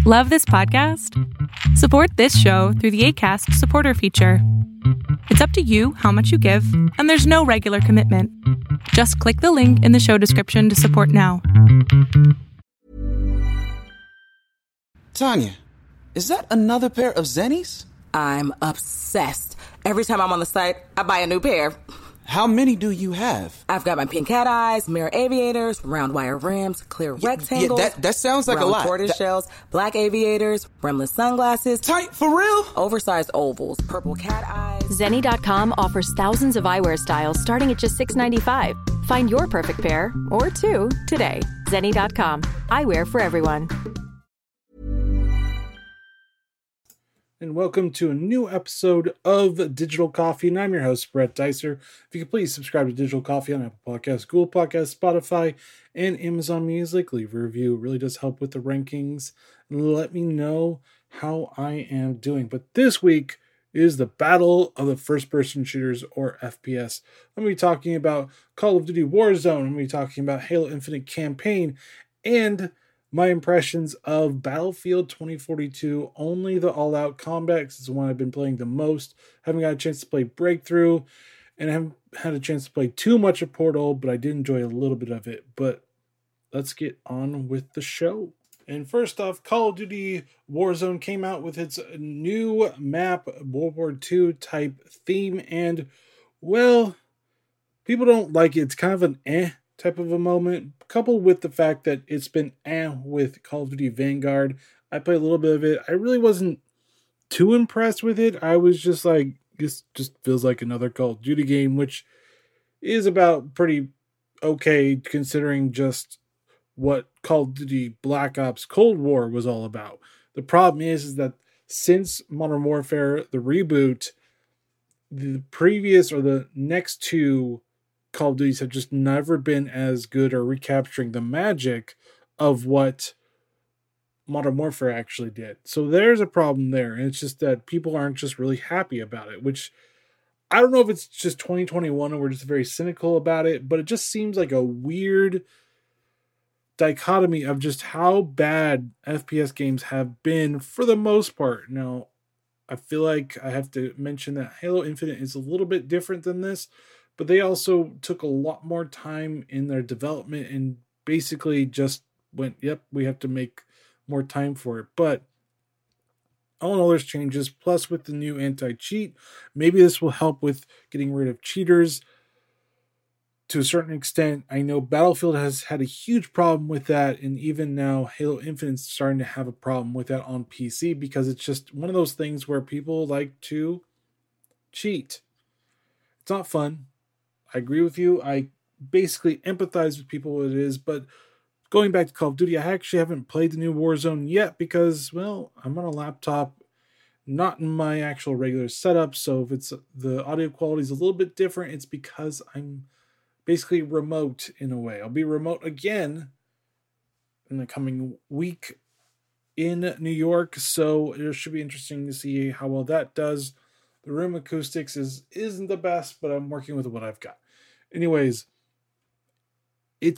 Love this podcast? Support this show through the Acast supporter feature. It's up to you how much you give, and there's no regular commitment. Just click the link in the show description to support now. Tanya, is that another pair of Zennies? I'm obsessed. Every time I'm on the site, I buy a new pair. How many do you have? I've got my pink cat eyes, mirror aviators, round wire rims, clear rectangles. Yeah, that sounds like a lot. Tortoise shells, black aviators, rimless sunglasses. Tight, for real? Oversized ovals, purple cat eyes. Zenni.com offers thousands of eyewear styles starting at just $6.95. Find your perfect pair, or two, today. Zenni.com. Eyewear for everyone. And welcome to a new episode of Digital Coffee, and I'm your host, Brett Dicer. If you could please subscribe to Digital Coffee on Apple Podcasts, Google Podcasts, Spotify, and Amazon Music. Leave a review. It really does help with the rankings. And let me know how I am doing. But this week is the battle of the first-person shooters, or FPS. I'm going to be talking about Call of Duty Warzone. I'm going to be talking about Halo Infinite Campaign, and my impressions of Battlefield 2042, only the all-out combat, because it's the one I've been playing the most. Haven't got a chance to play Breakthrough, and I haven't had a chance to play too much of Portal, but I did enjoy a little bit of it. But let's get on with the show. And first off, Call of Duty Warzone came out with its new map, World War II type theme, and, well, people don't like it. It's kind of an type of a moment, coupled with the fact that it's been with Call of Duty Vanguard. I played a little bit of it. I really wasn't too impressed with it. I was just like, this just feels like another Call of Duty game, which is about pretty okay considering just what Call of Duty Black Ops Cold War was all about. The problem is that since Modern Warfare, the reboot, the previous or the next two Call of Duties have just never been as good or recapturing the magic of what Modern Warfare actually did. So there's a problem there. And it's just that people aren't just really happy about it, which I don't know if it's just 2021 and we're just very cynical about it, but it just seems like a weird dichotomy of just how bad FPS games have been for the most part. Now, I feel like I have to mention that Halo Infinite is a little bit different than this, but they also took a lot more time in their development and basically just went, yep, we have to make more time for it. But all in all, there's changes. Plus, with the new anti-cheat, maybe this will help with getting rid of cheaters to a certain extent. I know Battlefield has had a huge problem with that, and even now Halo Infinite's starting to have a problem with that on PC because it's just one of those things where people like to cheat. It's not fun. I agree with you. I basically empathize with people what it is, but going back to Call of Duty, I actually haven't played the new Warzone yet because, well, I'm on a laptop, not in my actual regular setup, so if it's the audio quality is a little bit different, it's because I'm basically remote in a way. I'll be remote again in the coming week in New York, so it should be interesting to see how well that does. The room acoustics isn't the best, but I'm working with what I've got. Anyways, it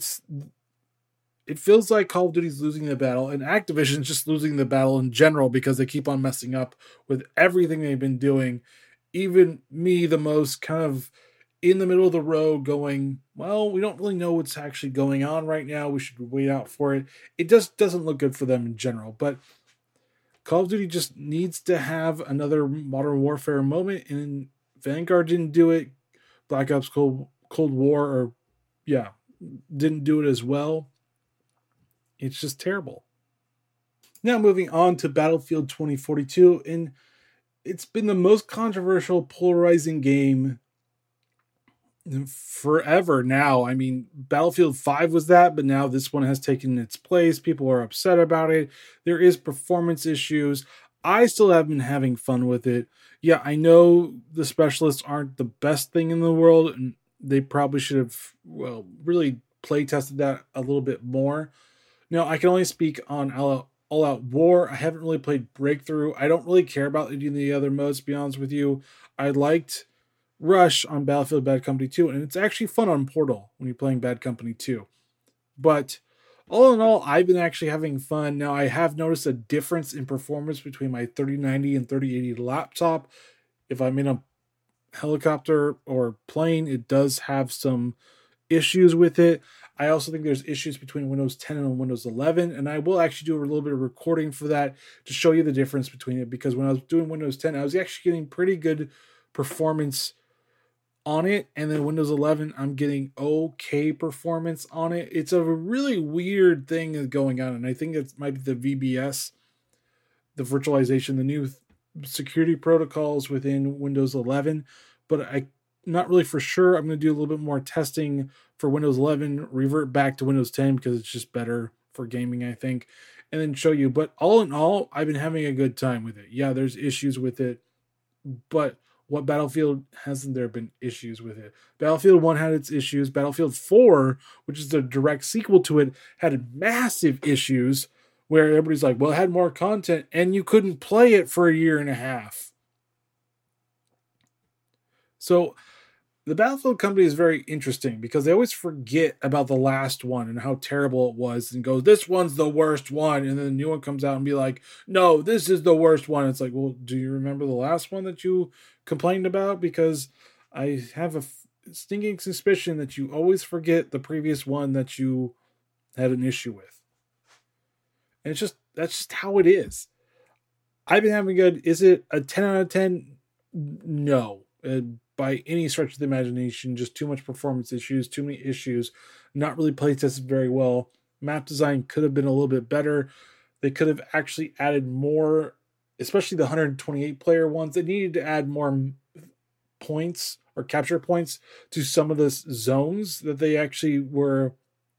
feels like Call of Duty's losing the battle, and Activision's just losing the battle in general because they keep on messing up with everything they've been doing. Even me, the most kind of in the middle of the road, going, well, we don't really know what's actually going on right now. We should wait out for it. It just doesn't look good for them in general, but Call of Duty just needs to have another Modern Warfare moment, and Vanguard didn't do it. Black Ops Cold War, didn't do it as well. It's just terrible. Now moving on to Battlefield 2042, and it's been the most controversial, polarizing game forever now. I mean, Battlefield 5 was that, but now this one has taken its place. People are upset about it. There is performance issues. I still have been having fun with it. Yeah, I know the specialists aren't the best thing in the world, and they probably should have, really play tested that a little bit more. Now, I can only speak on All Out War. I haven't really played Breakthrough. I don't really care about any of the other modes, to be honest with you. I liked Rush on Battlefield Bad Company 2, and it's actually fun on Portal when you're playing Bad Company 2. But all in all, I've been actually having fun. Now, I have noticed a difference in performance between my 3090 and 3080 laptop. If I'm in a helicopter or plane, it does have some issues with it. I also think there's issues between Windows 10 and Windows 11, and I will actually do a little bit of recording for that to show you the difference between it, because when I was doing Windows 10, I was actually getting pretty good performance on it, and then Windows 11, I'm getting okay performance on it. It's a really weird thing going on, and I think it might be the VBS, the virtualization, the new security protocols within Windows 11, but I'm not really for sure. I'm going to do a little bit more testing for Windows 11, revert back to Windows 10 because it's just better for gaming, I think, and then show you. But all in all, I've been having a good time with it. Yeah, there's issues with it, but what Battlefield hasn't there been issues with it? Battlefield 1 had its issues. Battlefield 4, which is the direct sequel to it, had massive issues where everybody's like, well, it had more content, and you couldn't play it for a year and a half. So the Battlefield company is very interesting because they always forget about the last one and how terrible it was and goes, this one's the worst one. And then the new one comes out and be like, no, this is the worst one. It's like, well, do you remember the last one that you complained about? Because I have a stinking suspicion that you always forget the previous one that you had an issue with. And that's just how it is. I've been having good. Is it a 10 out of 10? No. By any stretch of the imagination, just too much performance issues, too many issues, not really play tested very well. Map design could have been a little bit better. They could have actually added more, especially the 128 player ones. They needed to add more points or capture points to some of the zones that they actually were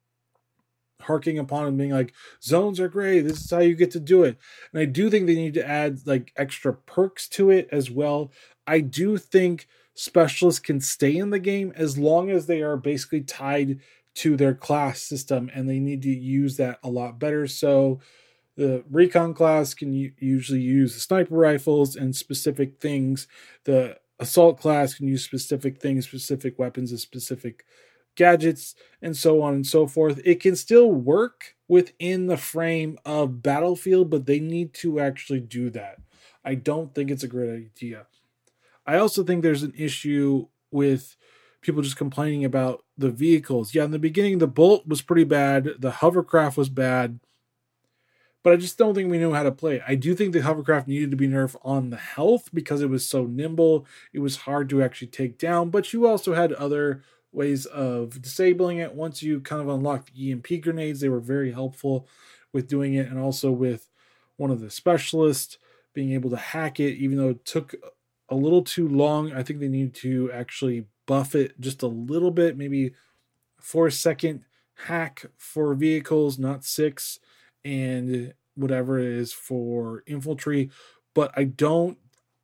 harking upon and being like, zones are great, this is how you get to do it. And I do think they need to add like extra perks to it as well. I do think specialists can stay in the game as long as they are basically tied to their class system, and they need to use that a lot better. So the recon class can usually use the sniper rifles and specific things. The assault class can use specific things, specific weapons, and specific gadgets, and so on and so forth. It can still work within the frame of Battlefield, but they need to actually do that. I don't think it's a great idea. I also think there's an issue with people just complaining about the vehicles. Yeah, in the beginning, the Bolt was pretty bad. The hovercraft was bad. But I just don't think we knew how to play it. I do think the hovercraft needed to be nerfed on the health because it was so nimble. It was hard to actually take down. But you also had other ways of disabling it. Once you kind of unlocked the EMP grenades, they were very helpful with doing it. And also with one of the specialists being able to hack it, even though it took a little too long. I think they need to actually buff it just a little bit, maybe 4-second hack for vehicles, not 6, and whatever it is for infantry. But I don't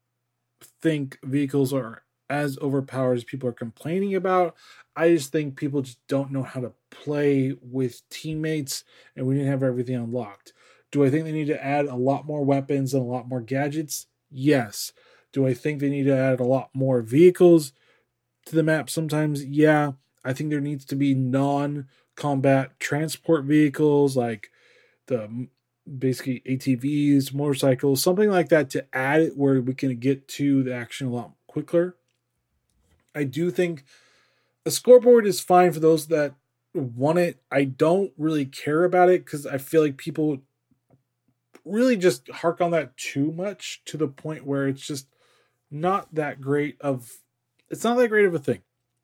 think vehicles are as overpowered as people are complaining about. I just think people just don't know how to play with teammates, and we didn't have everything unlocked. Do I think they need to add a lot more weapons and a lot more gadgets? Yes. Do I think they need to add a lot more vehicles to the map sometimes? Yeah. I think there needs to be non-combat transport vehicles like the basically ATVs, motorcycles, something like that to add it where we can get to the action a lot quicker. I do think a scoreboard is fine for those that want it. I don't really care about it because I feel like people really just hark on that too much to the point where it's just not that great of a thing.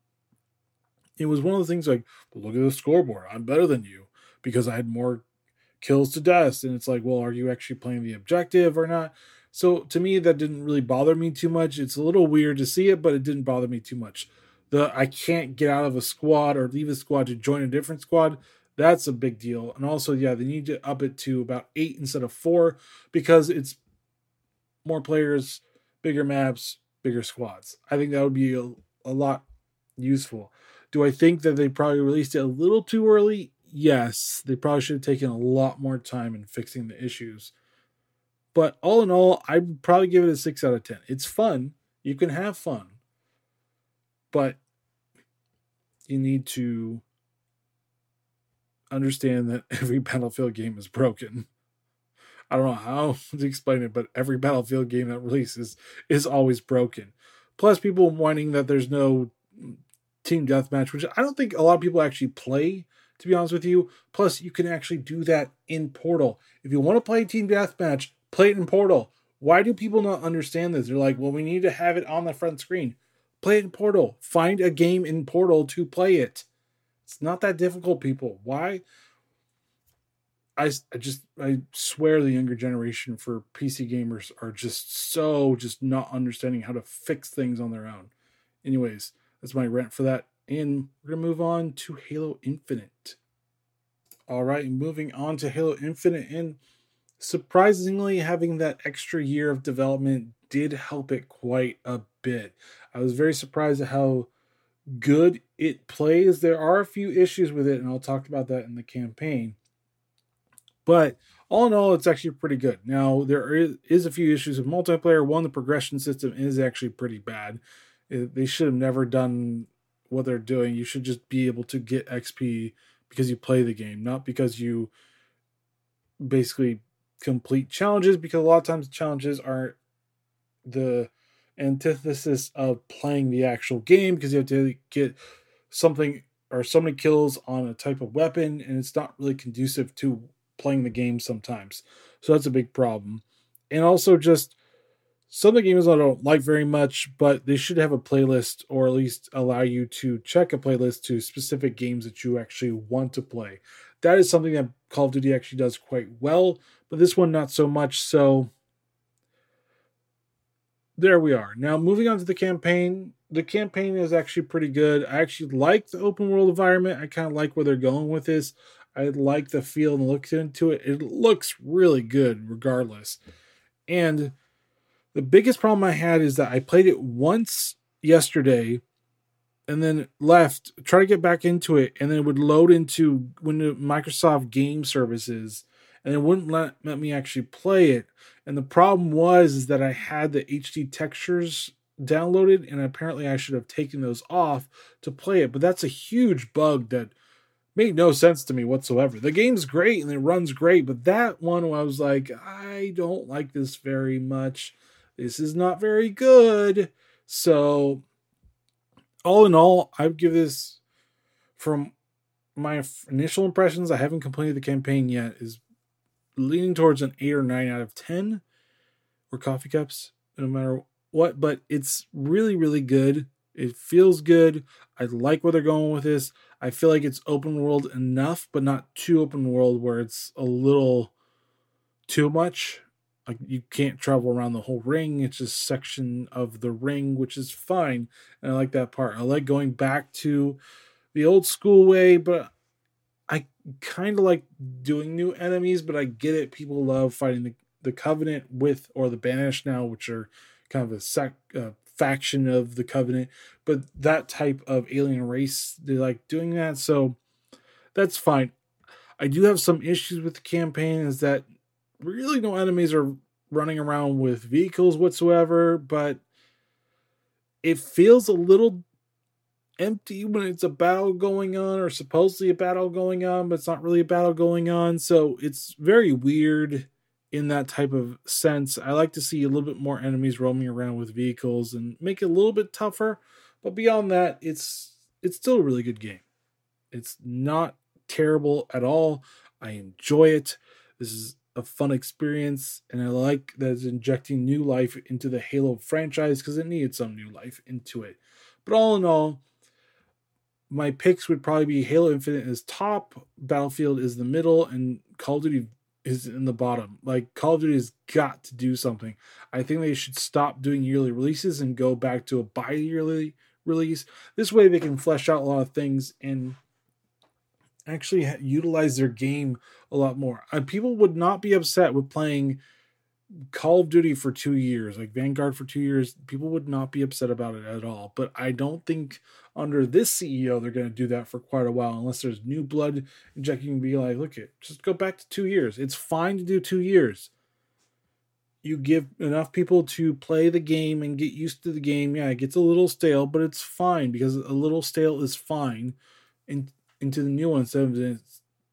It was one of the things like, well, look at the scoreboard, I'm better than you because I had more kills to deaths. And it's like, well, are you actually playing the objective or not? So to me, that didn't really bother me too much. It's a little weird to see it, but it didn't bother me too much. I can't get out of a squad or leave a squad to join a different squad. That's a big deal. And also, yeah, they need to up it to about 8 instead of 4 because it's more players, bigger maps, bigger squads. I think that would be a lot useful. Do I think that they probably released it a little too early? Yes. They probably should have taken a lot more time in fixing the issues. But all in all, I'd probably give it a 6 out of 10. It's fun. You can have fun. But you need to understand that every Battlefield game is broken. I don't know how to explain it, but every Battlefield game that releases is always broken. Plus, people whining that there's no team deathmatch, which I don't think a lot of people actually play, to be honest with you. Plus, you can actually do that in Portal. If you want to play team deathmatch, play it in Portal. Why do people not understand this? They're like, well, we need to have it on the front screen. Play it in Portal. Find a game in Portal to play it. It's not that difficult, people. Why? I swear the younger generation for PC gamers are just not understanding how to fix things on their own. Anyways, that's my rant for that. And we're going to move on to Halo Infinite. All right, moving on to Halo Infinite. And surprisingly, having that extra year of development did help it quite a bit. I was very surprised at how good it plays. There are a few issues with it, and I'll talk about that in the campaign. But all in all, it's actually pretty good. Now, there is a few issues with multiplayer. One, the progression system is actually pretty bad. They should have never done what they're doing. You should just be able to get XP because you play the game, not because you basically complete challenges, because a lot of times challenges are the antithesis of playing the actual game, because you have to get something or so many kills on a type of weapon, and it's not really conducive to playing the game sometimes. So that's a big problem. And also just some of the games I don't like very much, but they should have a playlist, or at least allow you to check a playlist to specific games that you actually want to play. That is something that Call of Duty actually does quite well, but this one not so much. So there we are. Now moving on to the campaign. The campaign is actually pretty good. I actually like the open world environment. I kind of like where they're going with this. I like the feel and the look into it. It looks really good regardless. And the biggest problem I had is that I played it once yesterday and then left, try to get back into it, and then it would load into Microsoft Game Services, and it wouldn't let me actually play it. And the problem is that I had the HD textures downloaded, and apparently I should have taken those off to play it. But that's a huge bug that made no sense to me whatsoever. The game's great and it runs great, but that one I was like, I don't like this very much. This is not very good. So all in all, I would give this, from my initial impressions, I haven't completed the campaign yet, is leaning towards an 8 or 9 out of 10, or coffee cups, no matter what. But it's really, really good. It feels good. I like where they're going with this. I feel like it's open world enough, but not too open world where it's a little too much. Like, you can't travel around the whole ring. It's just a section of the ring, which is fine. And I like that part. I like going back to the old school way, but I kind of like doing new enemies, but I get it. People love fighting the Covenant or the Banished now, which are kind of a faction of the Covenant. But that type of alien race, they like doing that. So that's fine. I do have some issues with the campaign, is that really no enemies are running around with vehicles whatsoever, but it feels a little empty when it's a battle going on, or supposedly a battle going on, but it's not really a battle going on. So it's very weird in that type of sense. I like to see a little bit more enemies roaming around with vehicles and make it a little bit tougher. But beyond that, it's still a really good game. It's not terrible at all. I enjoy it. This is a fun experience, and I like that it's injecting new life into the Halo franchise, because it needed some new life into it. But all in all, my picks would probably be Halo Infinite is top, Battlefield is the middle, and Call of Duty is in the bottom. Like, Call of Duty has got to do something. I think they should stop doing yearly releases and go back to a bi-yearly release. This way they can flesh out a lot of things and actually utilize their game a lot more. People would not be upset with playing Call of Duty for 2 years, like Vanguard for 2 years. People would not be upset about it at all. But I don't think under this CEO they're going to do that for quite a while, unless there's new blood injecting and be like, look, just go back to 2 years. It's fine to do 2 years. You give enough people to play the game and get used to the game. Yeah, it gets a little stale, but it's fine, because a little stale is fine. And into the new one, instead of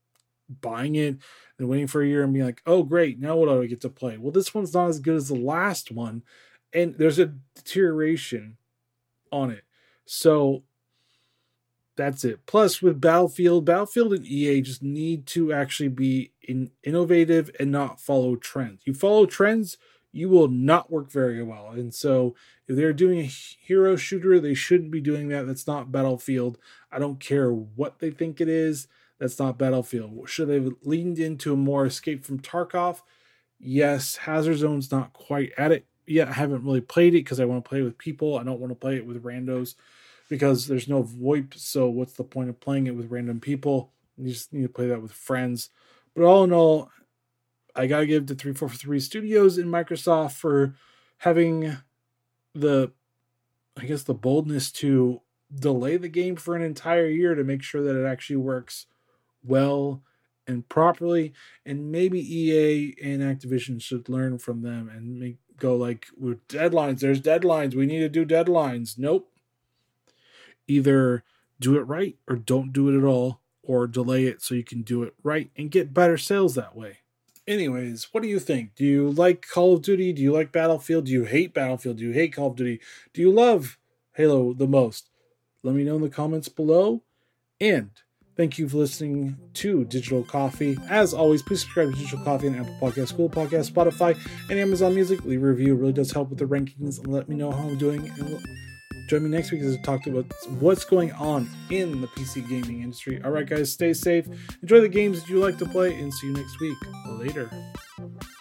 buying it and waiting for a year and being like, oh great, now what do I get to play? Well, this one's not as good as the last one, and there's a deterioration on it. So that's it. Plus, with Battlefield and EA just need to actually be innovative and not follow trends. You follow trends, you will not work very well. And so if they're doing a hero shooter, they shouldn't be doing that. That's not Battlefield. I don't care what they think it is. That's not Battlefield. Should they have leaned into a more Escape from Tarkov? Yes. Hazard Zone's not quite at it yet. I haven't really played it because I want to play with people. I don't want to play it with randos because there's no VoIP. So what's the point of playing it with random people? You just need to play that with friends. But all in all, I got to give to 343 Studios and Microsoft for having the boldness to delay the game for an entire year to make sure that it actually works well and properly. And maybe EA and Activision should learn from them and go like, with deadlines, there's deadlines, we need to do deadlines. Nope. Either do it right or don't do it at all, or delay it so you can do it right and get better sales that way. Anyways, what do you think? Do you like Call of Duty? Do you like Battlefield? Do you hate Battlefield? Do you hate Call of Duty? Do you love Halo the most? Let me know in the comments below. And thank you for listening to Digital Coffee. As always, please subscribe to Digital Coffee on Apple Podcasts, Google Podcasts, Spotify, and Amazon Music. Leave a review. It really does help with the rankings and let me know how I'm doing. And join me next week as I talk about what's going on in the PC gaming industry. All right, guys, stay safe. Enjoy the games that you like to play, and see you next week. Later.